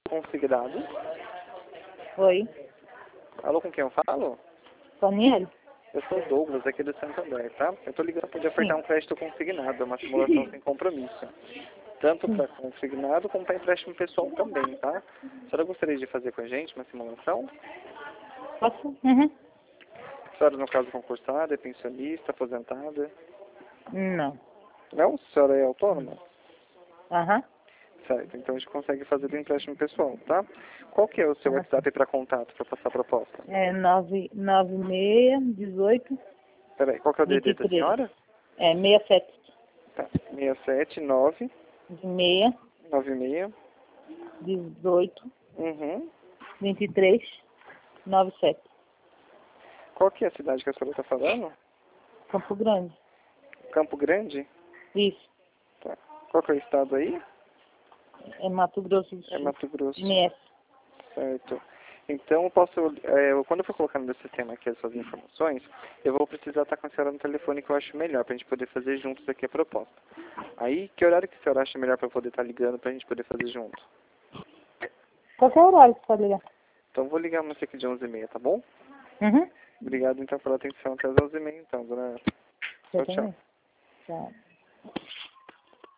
consignado. Oi, Alô, com quem eu falo? Daniel? Eu sou o Douglas, aqui do Santander, tá? Eu tô ligando para ofertar Sim. um crédito consignado, é uma simulação sem compromisso. Tanto para consignado como para empréstimo pessoal também, tá? A senhora gostaria de fazer com a gente uma simulação? Posso? Uhum. A senhora, no caso, concursada, é pensionista, aposentada? Não. Não? A senhora é autônoma? Aham. Certo, então a gente consegue fazer do empréstimo pessoal, tá? Qual que é o seu WhatsApp para contato, para passar a proposta? É 996 18 Peraí, qual que é o DDD da 23. senhora? É 67 Tá, 679 6 96. 18 Uhum. 23 97. Qual que é a cidade que a senhora está falando? Campo Grande. Campo Grande? Isso. Tá. Qual que é o estado aí? É Mato Grosso do É Sul. Mato Grosso. MS. Certo. Então, eu posso, quando eu for colocar no meu sistema aqui as suas informações, eu vou precisar estar com a senhora no telefone que eu acho melhor, para a gente poder fazer juntos aqui a proposta. Aí, que horário que a senhora acha melhor para eu poder estar ligando, para a gente poder fazer junto? Qualquer horário que você pode ligar. Então, vou ligar você aqui de 11h30, tá bom? Uhum. Obrigado, então, pela atenção. Até as 11h30, então, dona. Você Tchau, tchau. também. Tchau.